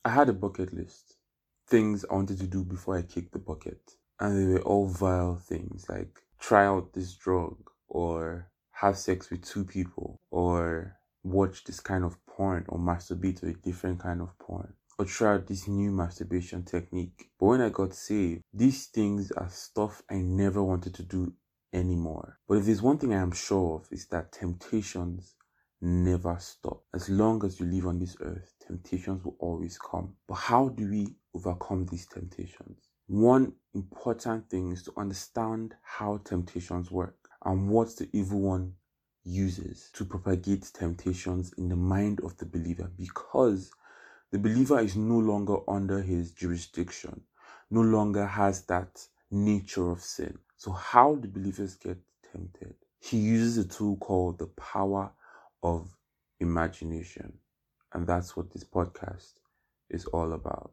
I had a bucket list, things I wanted to do before I kicked the bucket. And they were all vile things like try out this drug or have sex with two people or watch this kind of porn or masturbate to a different kind of porn or try out this new masturbation technique. But when I got saved, these things are stuff I never wanted to do anymore. But if there's one thing I am sure of, is that temptations never stop. As long as you live on this earth, temptations will always come. But how do we overcome these temptations? One important thing is to understand how temptations work and what the evil one uses to propagate temptations in the mind of the believer, because the believer is no longer under his jurisdiction, no longer has that nature of sin. So how do believers get tempted? He uses a tool called the power of imagination. And that's what this podcast is all about.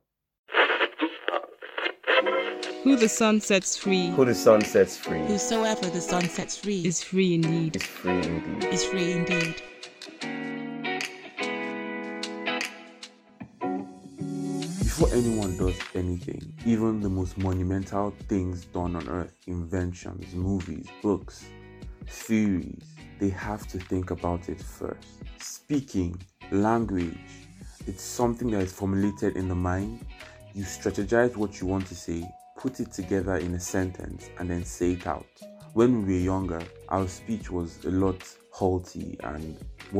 Who the sun sets free. Who the sun sets free. Whosoever the sun sets free Is free indeed. Is free indeed. is free indeed. Before anyone does anything, even the most monumental things done on earth, inventions, movies, books, theories, they have to think about it first. Speaking, language, it's something that is formulated in the mind. You strategize what you want to say, put it together in a sentence, and then say it out. When we were younger, our speech was a lot halty and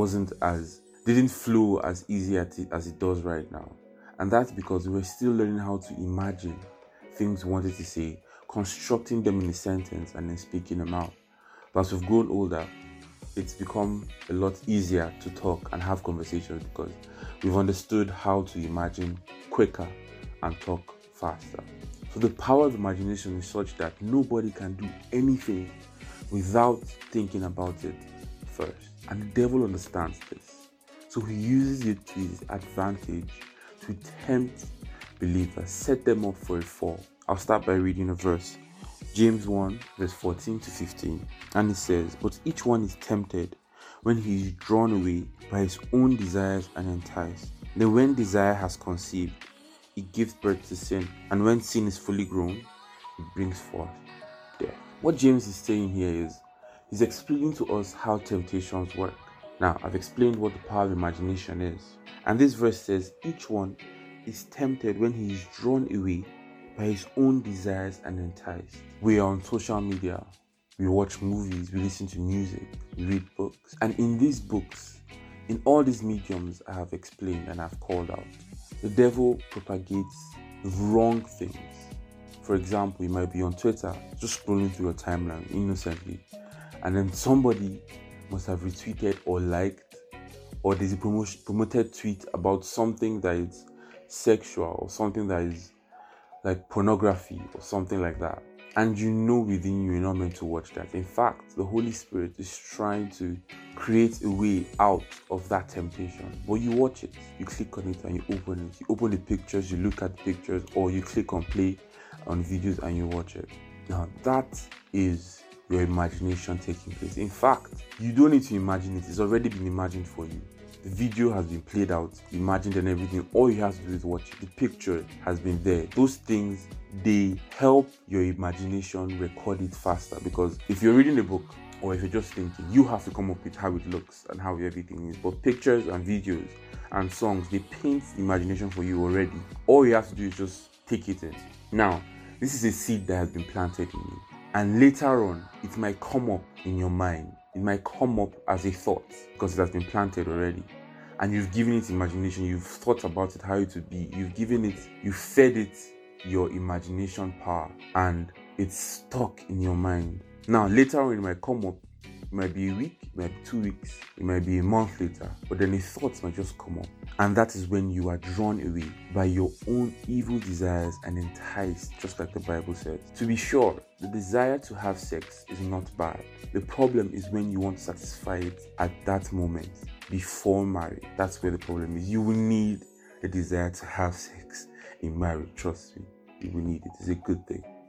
didn't flow as easy as it does right now. And that's because we were still learning how to imagine things we wanted to say, constructing them in a sentence and then speaking them out. But as we've grown older, it's become a lot easier to talk and have conversations because we've understood how to imagine quicker and talk faster. So the power of imagination is such that nobody can do anything without thinking about it first. And the devil understands this. So he uses it to his advantage to tempt believers, set them up for a fall. I'll start by reading a verse. James 1 verse 14 to 15. And it says, "But each one is tempted when he is drawn away by his own desires and enticed. Then when desire has conceived, it gives birth to sin. And when sin is fully grown, it brings forth death." What James is saying here is, he's explaining to us how temptations work. Now, I've explained what the power of imagination is. And this verse says, each one is tempted when he is drawn away by his own desires and enticed. We are on social media, we watch movies, we listen to music, we read books. And in these books, in all these mediums I have explained and I've called out, the devil propagates wrong things. For example, you might be on Twitter, just scrolling through your timeline innocently, and then somebody must have retweeted or liked, or there's a promoted tweet about something that is sexual or something that is like pornography or something like that. And you know within you, you're not meant to watch that. In fact, the Holy Spirit is trying to create a way out of that temptation. But you watch it, you click on it and you open it. You open the pictures, you look at the pictures, or you click on play on videos and you watch it. Now that is your imagination taking place. In fact, you don't need to imagine it. It's already been imagined for you. The video has been played out, imagined and everything. All you have to do is watch it. The picture has been there. Those things, they help your imagination record it faster, because if you're reading a book or if you're just thinking, you have to come up with how it looks and how everything is. But pictures and videos and songs, they paint the imagination for you already. All you have to do is just take it in. Now, this is a seed that has been planted in you. And later on, it might come up in your mind. It might come up as a thought because it has been planted already. And you've given it imagination. You've thought about it, how it would be. You fed it your imagination power. And it's stuck in your mind. Now, later on, it might come up. It might be a week, it might be 2 weeks, it might be a month later. But then the thoughts might just come up. And that is when you are drawn away by your own evil desires and enticed, just like the Bible says. To be sure, the desire to have sex is not bad. The problem is when you want to satisfy it at that moment, before marriage. That's where the problem is. You will need a desire to have sex in marriage, trust me. You will need it. It's a good thing.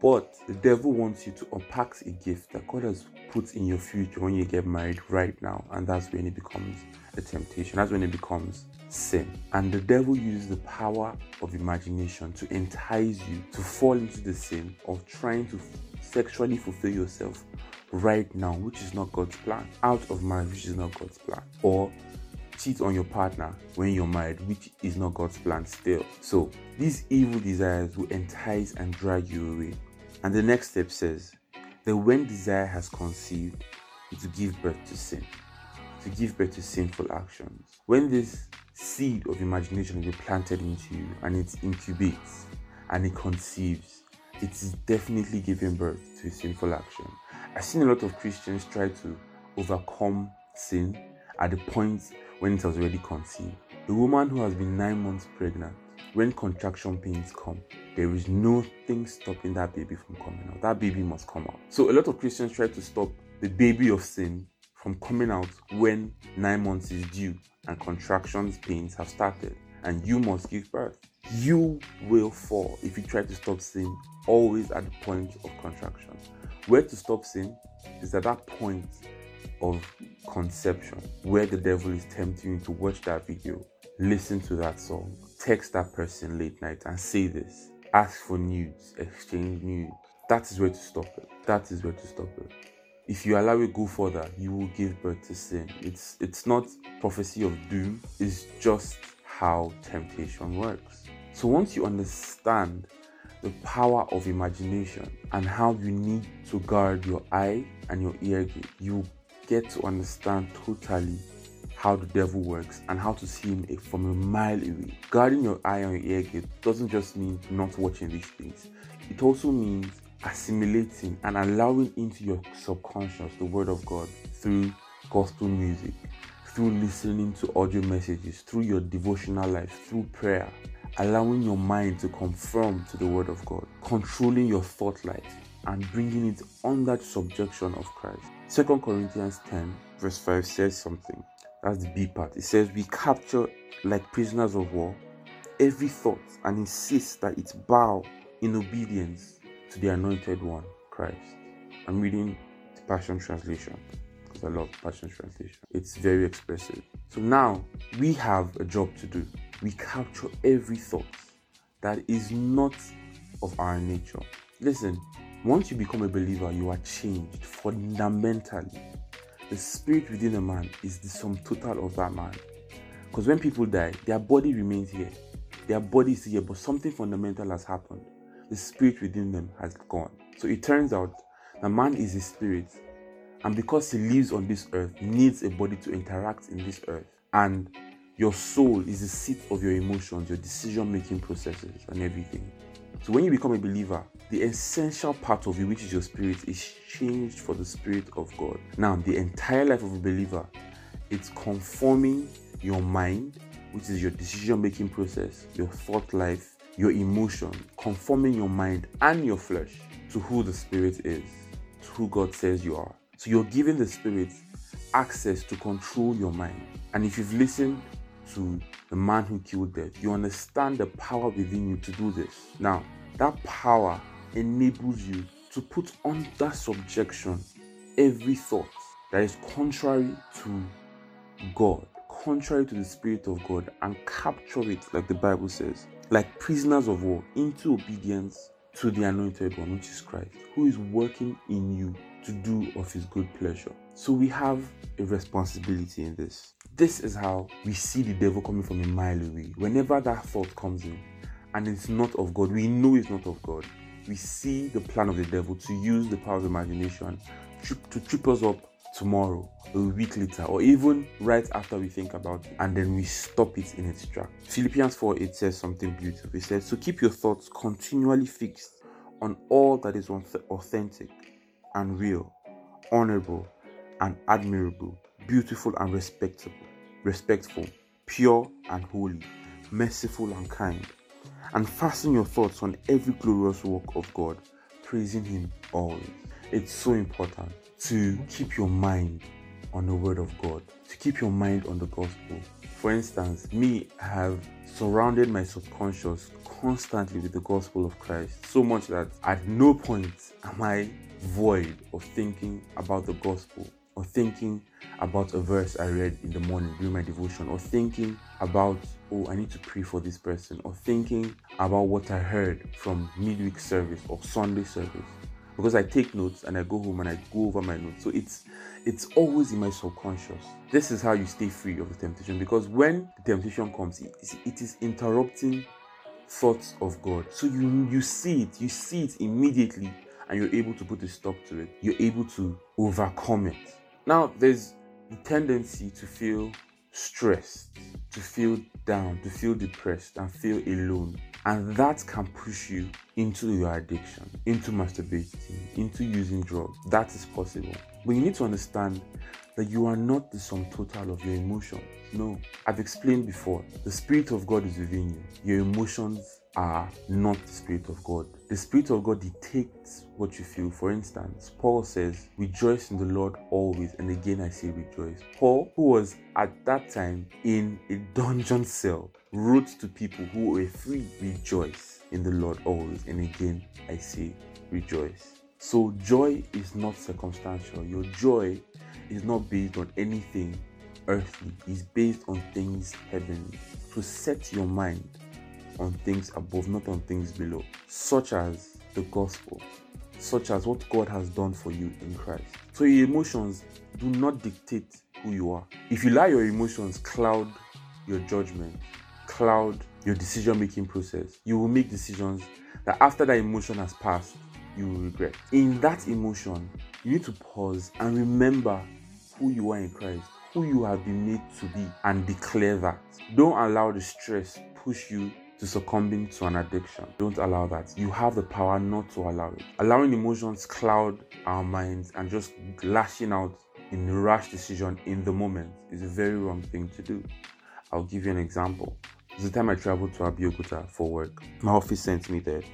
But the devil wants you to unpack a gift that God has put in your future when you get married right now, and that's when it becomes a temptation. That's when it becomes sin. And the devil uses the power of imagination to entice you to fall into the sin of trying to sexually fulfill yourself right now, which is not God's plan. Out of marriage, which is not God's plan. Or cheat on your partner when you're married, which is not God's plan still. So these evil desires will entice and drag you away. And the next step says that when desire has conceived, it's to give birth to sin, to give birth to sinful actions. When this seed of imagination will be planted into you and it incubates and it conceives, it is definitely giving birth to a sinful action. I've seen a lot of Christians try to overcome sin at the point when it has already conceived. The woman who has been 9 months pregnant, when contraction pains come, there is nothing stopping that baby from coming out. That baby must come out. So a lot of Christians try to stop the baby of sin from coming out when 9 months is due and contractions pains have started, and you must give birth. You will fall if you try to stop sin always at the point of contraction. Where to stop sin is at that point of conception, where the devil is tempting you to watch that video, listen to that song, text that person late night and say this, ask for nudes, exchange nudes. That is where to stop it. That is where to stop it. If you allow it go further, you will give birth to sin. It's not prophecy of doom, it's just how temptation works. So once you understand the power of imagination and how you need to guard your eye and your ear gate, you get to understand totally how the devil works and how to see him from a mile away. Guarding your eye and your ear gate doesn't just mean not watching these things. It also means assimilating and allowing into your subconscious the word of God through gospel music, through listening to audio messages, through your devotional life, through prayer, allowing your mind to conform to the word of God, controlling your thought life and bringing it under subjection of Christ. 2 Corinthians 10 verse 5 says something. That's the B part. It says, we capture like prisoners of war every thought and insist that it bow in obedience to the anointed one, Christ. I'm reading the Passion Translation because I love Passion Translation. It's very expressive. So now we have a job to do. We capture every thought that is not of our nature. Listen, once you become a believer, you are changed fundamentally. The spirit within a man is the sum total of that man. Because when people die, their body remains here. Their body is here, but something fundamental has happened. The spirit within them has gone. So it turns out that man is a spirit. And because he lives on this earth, he needs a body to interact in this earth. And your soul is the seat of your emotions, your decision-making processes, and everything. So when you become a believer, the essential part of you, which is your spirit, is changed for the Spirit of God. Now, the entire life of a believer, it's conforming your mind, which is your decision-making process, your thought life, your emotion, conforming your mind and your flesh to who the Spirit is, to who God says you are. So you're giving the Spirit access to control your mind. And if you've listened to the man who killed death, you understand the power within you to do this. Now, that power enables you to put under subjection every thought that is contrary to God, contrary to the Spirit of God, and capture it, like the Bible says, like prisoners of war, into obedience to the anointed one, which is Christ, who is working in you to do of his good pleasure. So we have a responsibility in this. This is how we see the devil coming from a mile away. Whenever that thought comes in and it's not of God, we know it's not of God. We see the plan of the devil to use the power of imagination to trip us up tomorrow, a week later, or even right after we think about it, and then we stop it in its track. Philippians 4:8 says something beautiful. It says, so keep your thoughts continually fixed on all that is authentic and real, honorable and admirable, beautiful and respectful, pure and holy, merciful and kind. And fasten your thoughts on every glorious work of God, praising him always. It's so important to keep your mind on the word of God, to keep your mind on the gospel For instance, me, I have surrounded my subconscious constantly with the gospel of Christ, so much that at no point am I void of thinking about the gospel, or thinking about a verse I read in the morning during my devotion, or thinking about, oh, I need to pray for this person, or thinking about what I heard from midweek service or Sunday service. Because I take notes and I go home and I go over my notes. So it's always in my subconscious. This is how you stay free of the temptation, because when the temptation comes, it is interrupting thoughts of God. So you see it immediately, and you're able to put a stop to it. You're able to overcome it. Now, there's the tendency to feel stressed, to feel down, to feel depressed, and feel alone. And that can push you into your addiction, into masturbating, into using drugs. That is possible. But you need to understand that you are not the sum total of your emotions. No, I've explained before, the Spirit of God is within you. Your emotions are not the Spirit of God. The Spirit of God dictates what you feel. For instance, Paul says, rejoice in the Lord always, and again I say rejoice. Paul, who was at that time in a dungeon cell, wrote to people who were free, rejoice in the Lord always, and again I say rejoice. So joy is not circumstantial. Your joy is not based on anything earthly. It's based on things heavenly. So set your mind on things above, not on things below, such as the gospel, such as what God has done for you in Christ. So your emotions do not dictate who you are. If you allow your emotions cloud your judgment, cloud your decision-making process, you will make decisions that after that emotion has passed, you will regret. In that emotion, you need to pause and remember who you are in Christ, who you have been made to be, and declare that. Don't allow the stress push you to succumbing to an addiction. Don't allow that. You have the power not to allow it. Allowing emotions cloud our minds and just lashing out in a rash decision in the moment is a very wrong thing to do. I'll give you an example. There's a time I traveled to Abeokuta for work. My office sent me there,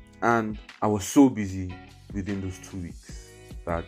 and I was so busy within those 2 weeks that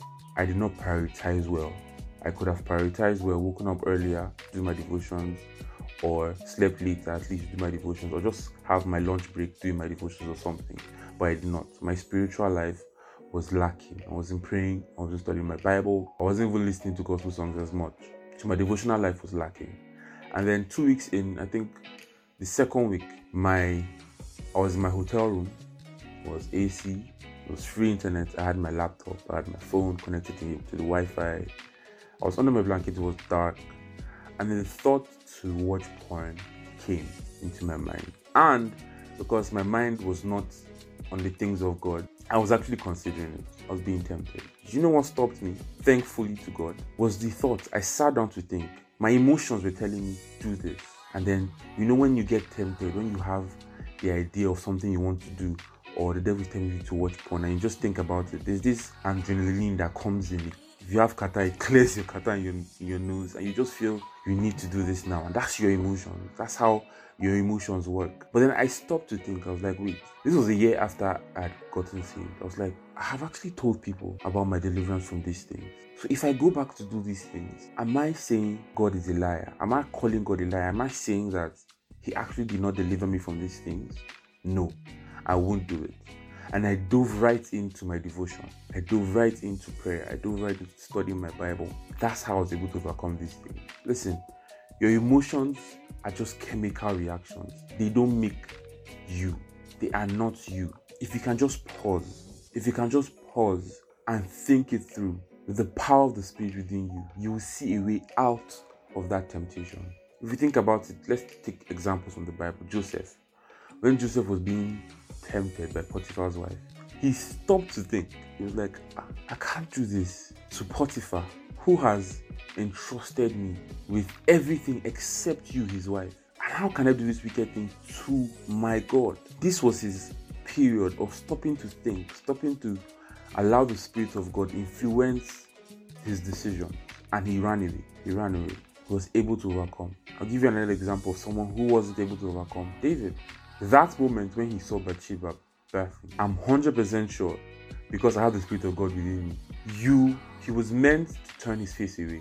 I did not prioritize well. I could have prioritized well, woken up earlier, do my devotions, or slept later, at least do my devotions, or just have my lunch break doing my devotions or something. But I did not. My spiritual life was lacking. I wasn't praying, I wasn't studying my Bible, I wasn't even listening to gospel songs as much. So my devotional life was lacking. And then 2 weeks in, I think the second week, I was in my hotel room. It was AC, it was free internet, I had my laptop, I had my phone connected to the Wi-Fi. I was under my blanket, it was dark. And then the thought to watch porn came into my mind. And because my mind was not on the things of God, I was actually considering it. I was being tempted. You know what stopped me, thankfully to God, was the thought. I sat down to think. My emotions were telling me, do this. And then, when you get tempted, when you have the idea of something you want to do, or the devil is telling you to watch porn, and you just think about it, there's this adrenaline that comes in. If you have kata, it clears your kata in your nose, and you just feel you need to do this now. And that's your emotions. That's how your emotions work. But then I stopped to think. I was like, wait, this was a year after I had gotten saved. I was like, I have actually told people about my deliverance from these things. So if I go back to do these things, am I saying God is a liar? Am I calling God a liar? Am I saying that He actually did not deliver me from these things? No, I won't do it. And I dove right into my devotion. I dove right into prayer. I dove right into studying my Bible. That's how I was able to overcome these things. Listen, your emotions are just chemical reactions. They don't make you. They are not you. If you can just pause and think it through, with the power of the Spirit within you, you will see a way out of that temptation. If you think about it, let's take examples from the Bible. Joseph. When Joseph was being tempted by Potiphar's wife, he stopped to think. He was like, I can't do this to Potiphar, who has entrusted me with everything except you, his wife. And how can I do this wicked thing to my God? This was his period of stopping to think, stopping to allow the Spirit of God influence his decision. And he ran away. He was able to overcome. I'll give you another example of someone who wasn't able to overcome. David. That moment when he saw Bathsheba bathing, I'm 100% sure, because I have the Spirit of God within me, he was meant to turn his face away.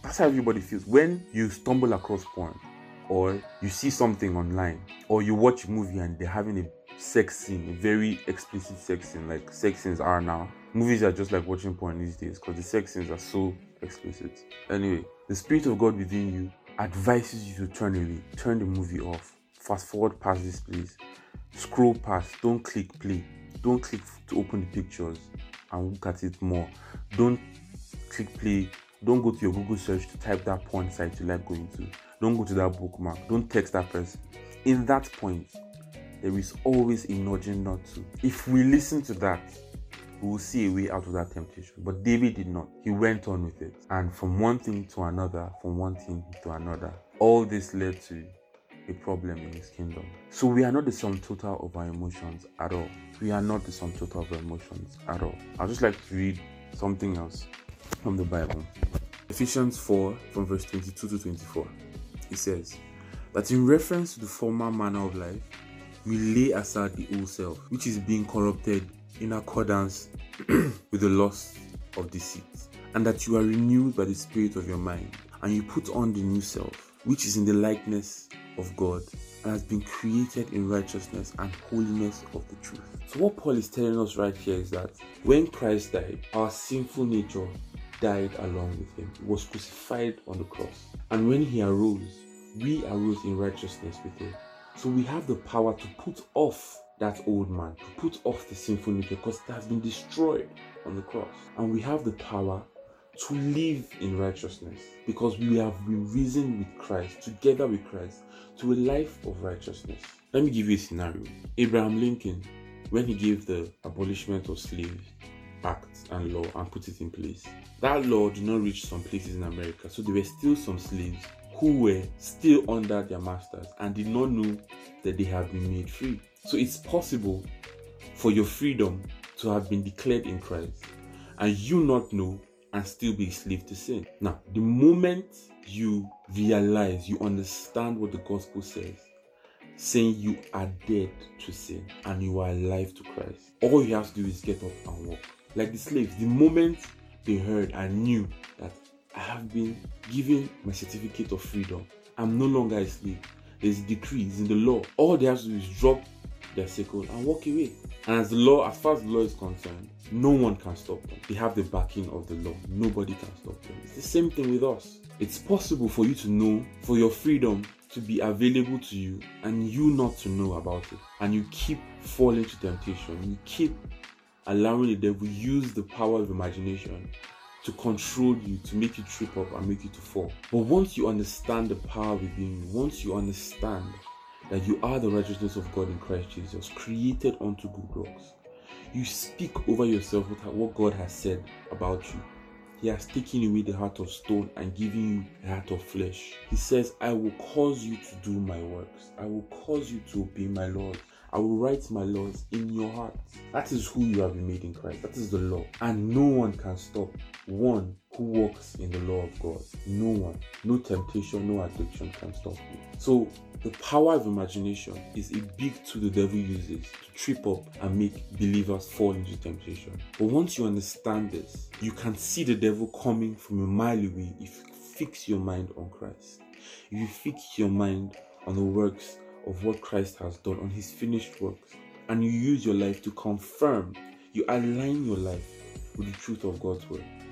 That's how everybody feels. When you stumble across porn, or you see something online, or you watch a movie and they're having a sex scene, a very explicit sex scene, like sex scenes are now. Movies are just like watching porn these days because the sex scenes are so explicit. Anyway, the Spirit of God within you advises you to turn away, turn the movie off, fast forward past this, please. Scroll past, don't click play, don't click to open the pictures and look at it more. Don't click play, don't go to your Google search to type that porn site you like going to. Don't go to that bookmark, don't text that person. In that point, there is always a nudging not to. If we listen to that, we will see a way out of that temptation. But David did not. He went on with it. And from one thing to another, from one thing to another, all this led to a problem in his kingdom. So we are not the sum total of our emotions at all. We are not the sum total of our emotions at all. I'd just like to read something else from the Bible. Ephesians 4 from verse 22 to 24. It says that in reference to the former manner of life, we lay aside the old self, which is being corrupted in accordance with the lust of deceit, and that you are renewed by the spirit of your mind, and you put on the new self, which is in the likeness of God, and has been created in righteousness and holiness of the truth. So what Paul is telling us right here is that when Christ died, our sinful nature died along with him. He was crucified on the cross. And when he arose, we arose in righteousness with him. So we have the power to put off that old man, to put off the sinful nature, because it has been destroyed on the cross. And we have the power to live in righteousness because we have been risen with Christ, together with Christ, to a life of righteousness. Let me give you a scenario. Abraham Lincoln, when he gave the Abolishment of Slaves Act and law and put it in place, that law did not reach some places in America. So there were still some slaves who were still under their masters and did not know that they have been made free. So it's possible for your freedom to have been declared in Christ and you not know and still be a slave to sin. Now, the moment you realize, you understand what the gospel says, saying you are dead to sin and you are alive to Christ, all you have to do is get up and walk. Like the slaves, the moment they heard and knew that I have been given my certificate of freedom, I'm no longer a slave. There's a decree, it's in the law. All they have to do is drop their sickle and walk away. And as far as the law is concerned, no one can stop them. They have the backing of the law. Nobody can stop them. It's the same thing with us. It's possible for you to know, for your freedom to be available to you and you not to know about it. And you keep falling to temptation. You keep allowing the devil use the power of imagination to control you, to make you trip up and make you to fall. But once you understand the power within you, once you understand that you are the righteousness of God in Christ Jesus, created unto good works, you speak over yourself with what God has said about you. He has taken away the heart of stone and given you a heart of flesh. He says, I will cause you to do my works. I will cause you to obey my laws. I will write my laws in your heart. That is who you have been made in Christ. That is the law. And no one can stop one who walks in the law of God. No one. No temptation, no addiction can stop you. So the power of imagination is a big tool the devil uses to trip up and make believers fall into temptation. But once you understand this, you can see the devil coming from a mile away if you fix your mind on Christ. If you fix your mind on the works of what Christ has done, on his finished works, and you use your life to confirm, you align your life with the truth of God's word,